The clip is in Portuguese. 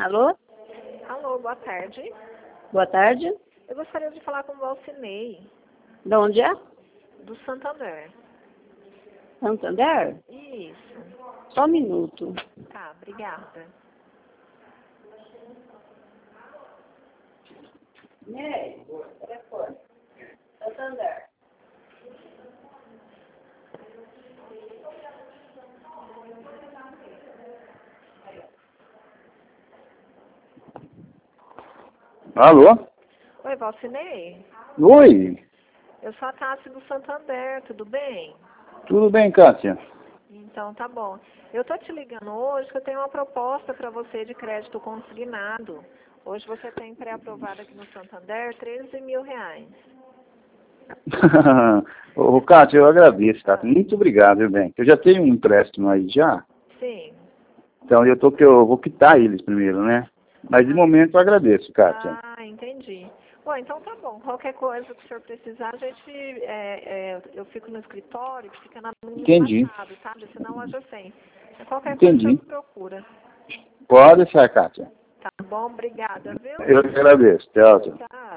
Alô? Alô, boa tarde. Boa tarde. Eu gostaria de falar com o Valcinei, De onde é? do Santander. Santander? Isso. Só um minuto. Tá, obrigada. Ney, telefone. Santander. Alô? Oi, Valcinei. Oi, Eu sou a Tássia do Santander, tudo bem? tudo bem, Cássia? Então, tá bom. Eu tô te ligando hoje que eu tenho uma proposta para você de crédito consignado. Hoje você tem pré-aprovado aqui no Santander 13 mil reais. Ô, Cássia, eu agradeço, tá? Muito obrigado, viu, bem? Eu já tenho um empréstimo aí já, Sim. então eu vou quitar eles primeiro, né? Mas de momento eu agradeço, Cássia. Ah, entendi. Bom, então tá bom. Qualquer coisa que o senhor precisar, a gente, eu fico no escritório, que fica na Entendi. passado, tá? Senão na loja 100. Qualquer coisa o Entendi. senhor procura. Pode deixar, Cássia. Tá bom? Obrigada, viu? Eu que agradeço. Tchau, tchau. Tchau.